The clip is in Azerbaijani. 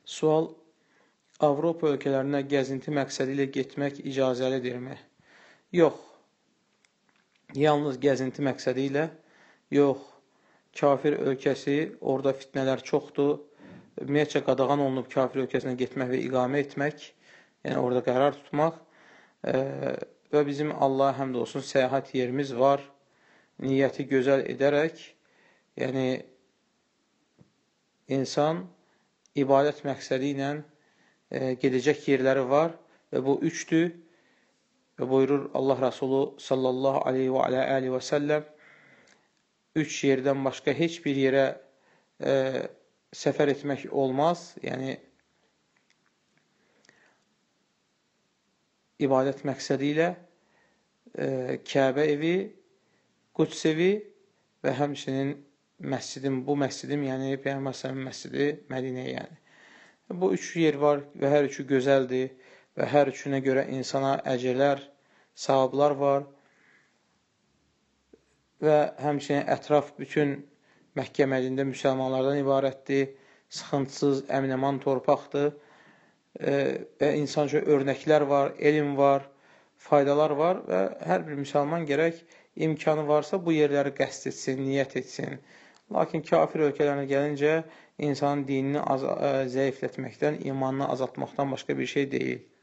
Sual: Avropa ölkələrinə gəzinti məqsədi ilə getmək icazəlidirmi? Yox. Yalnız gəzinti məqsədi ilə yox. Kafir ölkəsi, orada fitnələr çoxdur. Ümumiyyətcə qadağan olunub kafir ölkəsinə getmək və iqamə etmək, yəni orada qərar tutmaq. Və bizim Allaha həmd olsun səyahət yerimiz var. Niyyəti gözəl edərək, yəni insan ibadət məqsədi ilə gedəcək yerləri var və bu üçdür. Və buyurur Allah Rəsulü sallallahu aleyhi və aleyhi və səlləm, üç yerdən başqa heç bir yerə səfər etmək olmaz. Yəni, ibadət məqsədi ilə Kəbə evi, Quds evi və həmçinin bu məscidim, yəni Peyğəmbər s.ə.v məscidi Mədinə, yəni. Bu üç yer var və hər üçü gözəldir və hər üçünə görə insana əcrlər, savablar var və həmçinin ətraf bütün Məkkə Mədinədə müsəlmanlardan ibarətdir, sıxıntısız, əmin-əman torpaqdır və insan üçün örnəklər var, elm var, faydalar var və hər bir müsəlman gərək imkanı varsa bu yerləri qəsd etsin, niyyət etsin. Lakin kafir ölkələrinə gəlincə insanın dinini zəiflətməkdən, imanını azaltmaqdan başqa bir şey deyil.